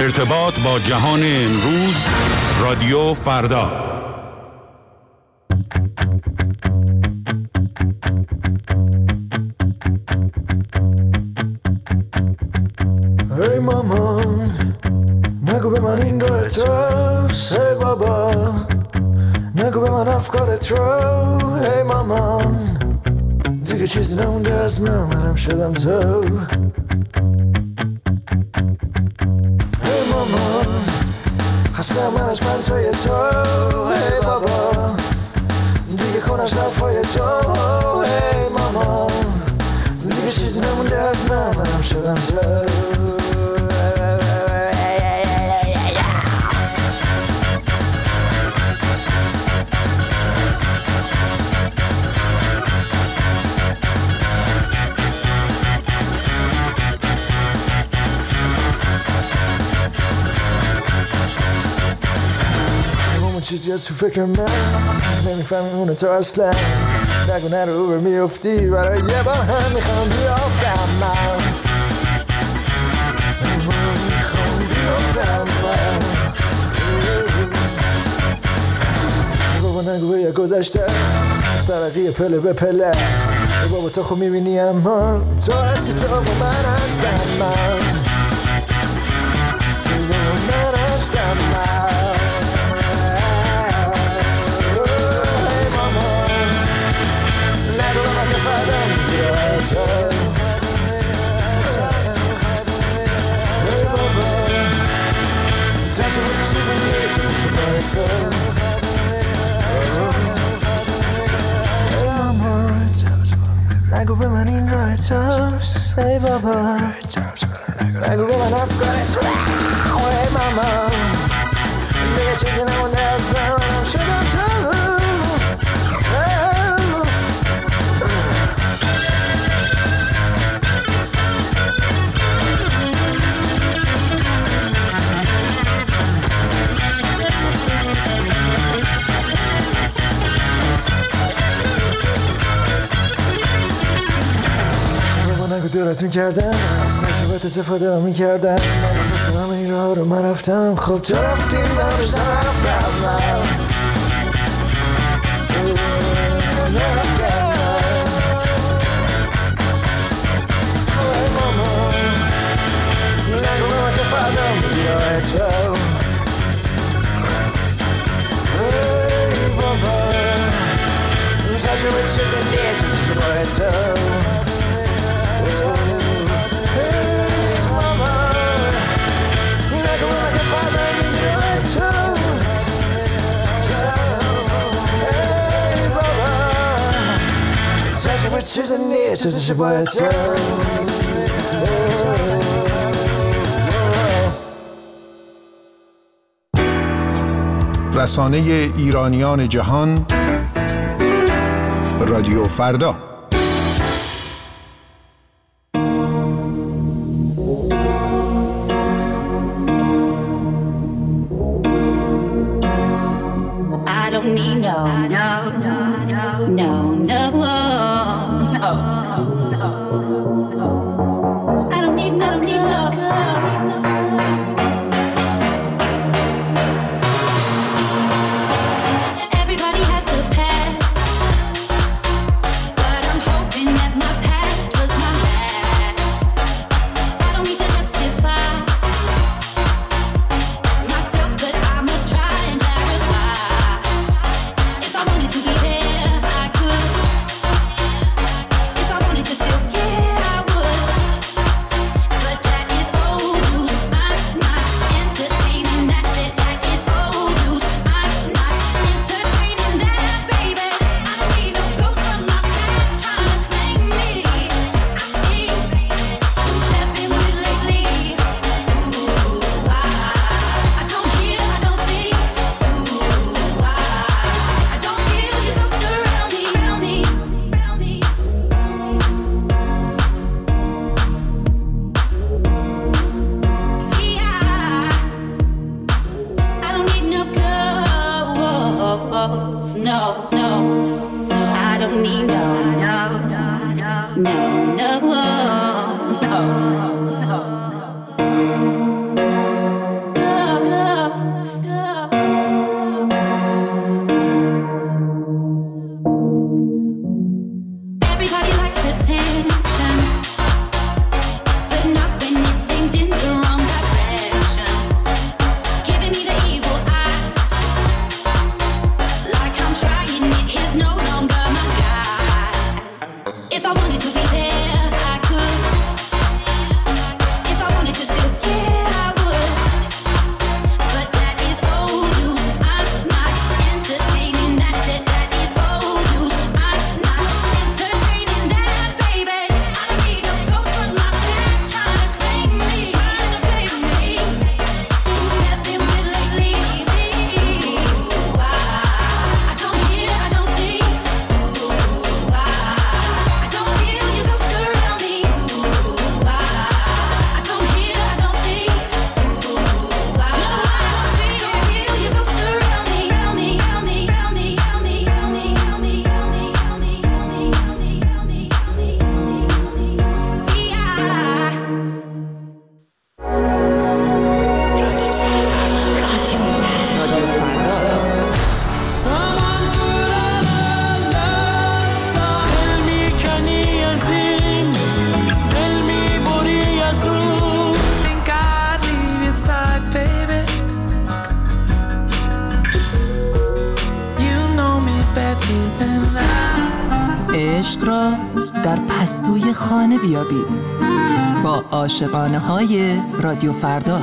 ارتباط با جهان امروز، رادیو فردا. ای مامان نگو به من این رو احتراس، ای بابا نگو به من افکارت رو، ای مامان دیگه چیزی نمونده از منم شدم تو. ای مامان خستم من از پنتای تو، ای بابا دیگه کن از حرفای تو، ای مامان دیگه چیزی نمونده از منم شدم تو. چیزی از تو فکر من نمیفهمی اونو تو اصلا، نگو نرو بر میفتی برای یه بار هم میخوام بیافتم من، میخوام بیافتم من. بابا نگو به یه گذشته سرقی پله به پله، بابا تو خب میبینی اما تو هستی، تو با من هستم من، من هستم من. نگو به من این راه توست، ای بابا نگو به من افکارت رو، ای ماما دیگه چیزی نمونده از منم شدم تو. دورت میکردم سجوبت استفاده میکردم، من رفتم همه این راه رو من رفتم، خب تو رفتیم من رفتم من رفتم. ای ماما نگو به من که فردام بیای تو، ای بابا سجوبت چه زندگی چیزی باید تو. چیزی نیست چیزی باید تو. رسانه ایرانیان جهان، رادیو فردا. Everybody has a past, but عشق را در پستوی خانه بیابید با عاشقانه های رادیو فردا.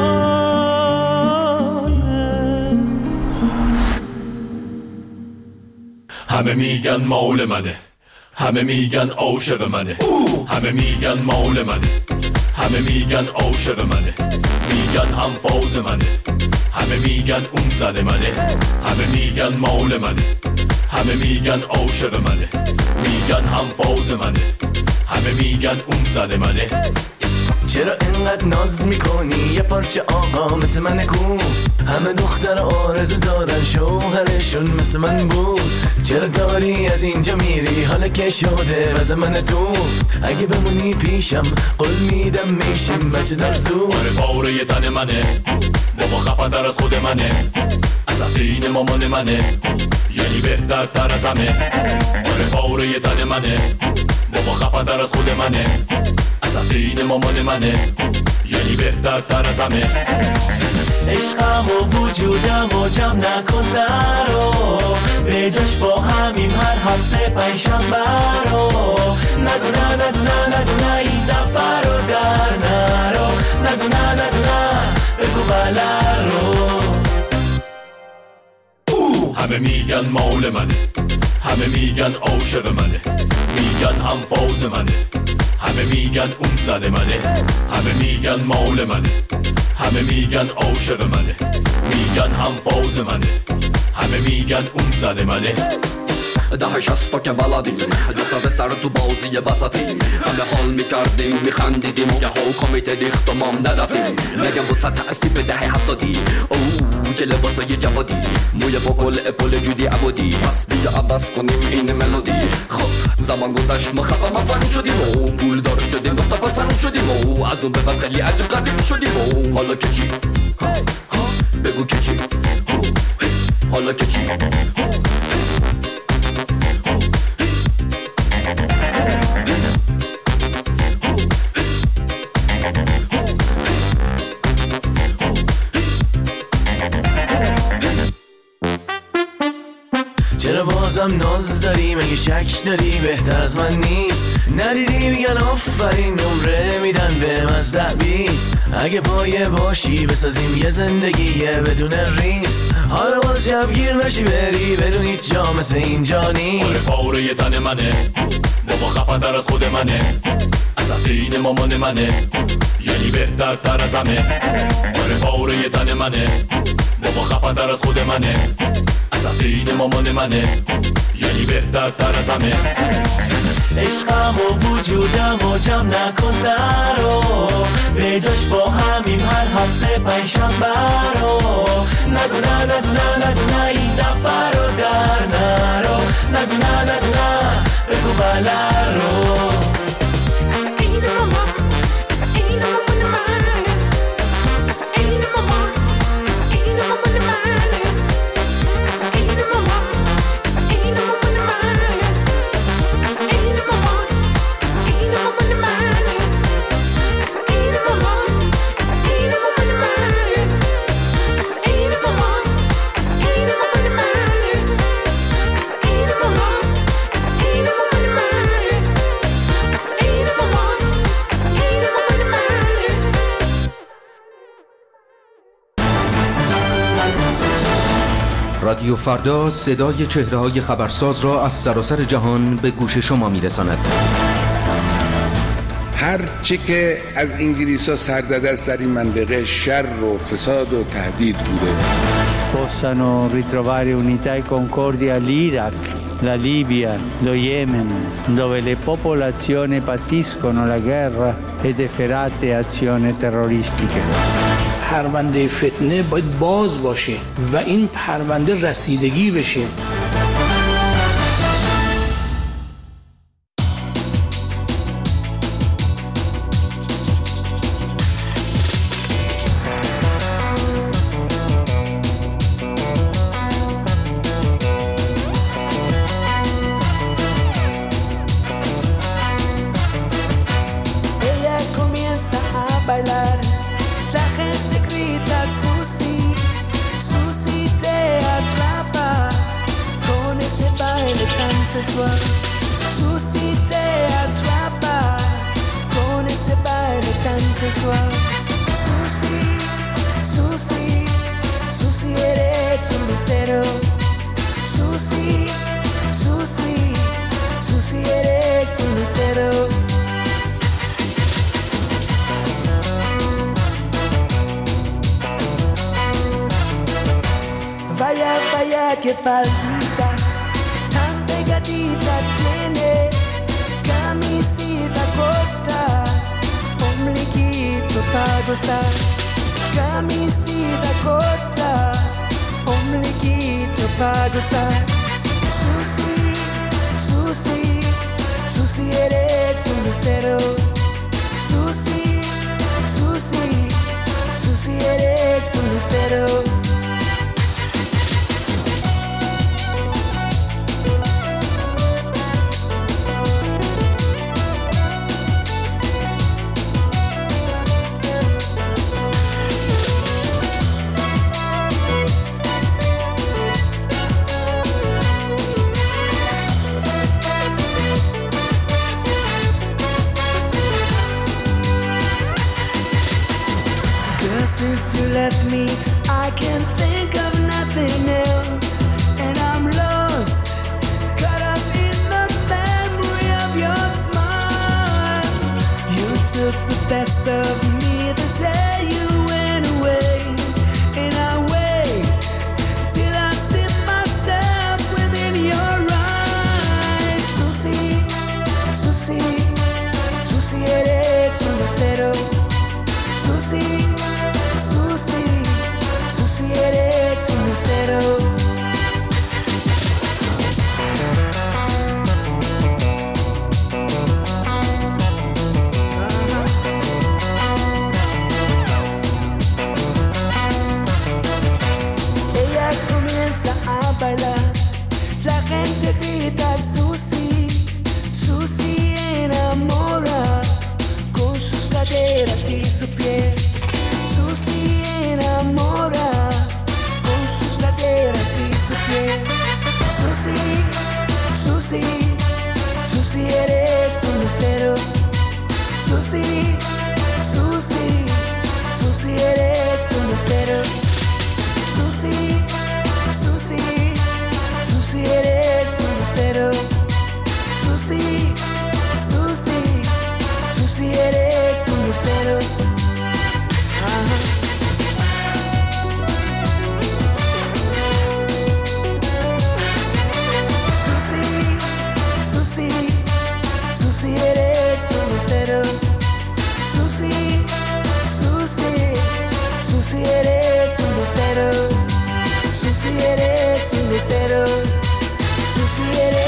همه میگن مال منه، همه میگن عاشق منه، همه میگن مال منه، همه میگن عاشق منه، میگن هم فاز منه، همه میگن اون زن منه، همه میگن مال منه، همه میگن عاشق منه، میگن هم فاز منه، همه میگن اون زن منه. چرا اینقدر ناز میکنی یه پارچه آقا مثل من کو؟ همه دختر آرزو دارن شوهرشون مثل من بود. چرا داری از اینجا میری حالا که شده واسه من تو؟ اگه بمونی پیشم قول میدم میشیم بچه در زود. آره پاره تن منه، بابا خفن در از خود منه، عصبین مامان منه، یعنی بهتر تر از همه. آره پاره تن منه، بابا خفن در از خود منه، عصبین مامان منه، یعنی بهتر تر از همه. عشقم و وجودم و جمع نکن نرو، به جاش با همیم هر هفته پنجشنبه رو. نگو نه نگو نه نگو نه این دفعه رو در نرو، نگو نه نگو نه بگو بله رو. همه میگن مال منه، همه میگن عاشق منه، میگن هم فاز منه، همه میگن اون زن منه، همه میگن مال منه، همه میگن عاشق منه، میگن هم فاز منه، همه میگن اون زن منه. ده شستا که بلدیم دوتا به سر تو بازی وسطی، همه حال میکردیم میخندیدیم یه ها کمیته ریخت و مام ندفتیم. نگم وسط تأثیب ده هفتادی اوه چه لباسای جوادی، موی با گل اپل جودی عبادی، پس بیا عوض کنیم این ملودی. خب زمان گذشت ما خفا مفن شدیم و پول دار شدیم وقتا پسن شدیم و از اون به بعد خیلی عجب غریب شدیم و حالا که چی؟ بگو که چی؟ حالا که چی؟ چرا بازم ناز داری مگه شک داری بهتر از من نیست؟ ندیدی میگن آفرین نمره میدن به از 10-20. اگه پایه باشی بسازیم یه زندگی بدون ریس. حالا باز شبگیر نشی بری بدون هیچ جا مثل اینجا نیست. آره پاره تن منه، بابا خفن در از خود منه، عصبین مامان منه، یعنی بهتر تر از همه. آره پاره تن منه، بابا خفن در از خود منه، عصبین مامان منه، یعنی بهتر تر از همه. عشقم و وجودم و جمع نکن نرو، به جاش با همیم هر هفته پنجشنبه رو. نگو نه نگو نه نگو نه این دفعه رو در نرو، نگو نه نگو نه بگو بله رو. رادیو فردا صدای چهره‌های خبرساز را از سراسر جهان به گوش شما می‌رساند. هر چی که از انگلیس‌ها سرزده است در این منطقه شر و فساد و تهدید بوده. Possano ritrovare unità e concordia l'Iraq, la Libia, lo Yemen, dove le popolazioni patiscono la guerra ed efferate azioni terroristiche. پرونده فتنه باید باز باشه و این پرونده رسیدگی بشه. Susi sensual. Susi, Susi eres un lucero. Susi, Susi eres un lucero. Vaya, vaya, que faldita tan pegadita tiene, camisita corta, ombliguito para gozar. Camisita corta, ombliguito para gozar. Susi, Susi, Susi eres un lucero. Susi, Susi, Susi eres un lucero. Since you left me, I can't think of nothing else, and I'm lost, caught up in the memory of your smile. You took the best of me the day you went away, and I wait till I see myself within your eyes. Susi, Susi, Susi eres un lucero. Susi, Susi, Susi eres un lucero. Ella comienza a bailar, la gente grita Susi, Susi enamora con sus caderas y su piel. Susi enamora con sus caderas y su piel. Susi, Susi, Susi eres un lucero. Susi, Susi, Susi eres un lucero. Susi, Susi, Susi eres un lucero. Susi, Susi, Susi eres un lucero. Susi, Susi eres un lucero. Susi, Susi, Susi eres un lucero. Susi eres un lucero. Susi eres